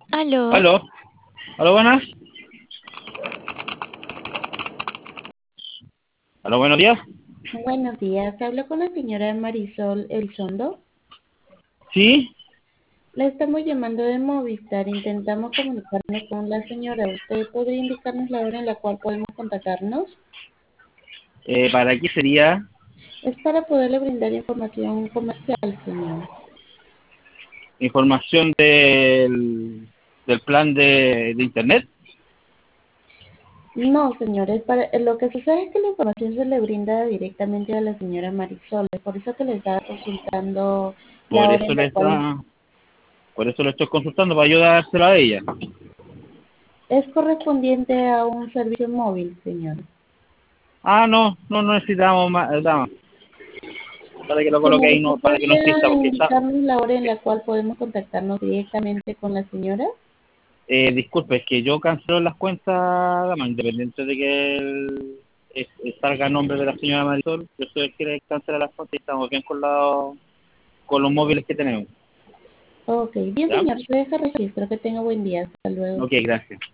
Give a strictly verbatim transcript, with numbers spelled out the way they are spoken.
Aló, Aló, aló, buenas. Aló, buenos días. Buenos días, hablo con la señora Marisol Elizondo. Sí, La estamos llamando de Movistar, intentamos comunicarnos con la señora. ¿Usted podría indicarnos la hora en la cual podemos contactarnos? eh, ¿para qué sería Es para poderle brindar información comercial, señor. información del, del plan de, de internet? No, señor, es para, lo que sucede es que la información se le brinda directamente a la señora Marisol, es por eso que le estaba consultando la Por hora eso en le la cual está, por eso le estoy consultando para ayudárselo a ella. es correspondiente a un servicio móvil, señor. Ah, no, no, no necesitamos más, eh, dama, para que lo coloque ahí, Señor, ¿usted no, para que no insista, podría porque está, indicarnos la hora en la cual podemos contactarnos directamente con la señora? eh, disculpe, es que yo cancelo las cuentas, dama, independiente de que el, es- es- salga el nombre de la señora Marisol, yo soy el que cancela las cuentas y estamos bien con, la, con los móviles que tenemos, Ok, bien, ¿ya? señor, se deja registro. Que tenga buen día. Hasta luego. Ok, gracias.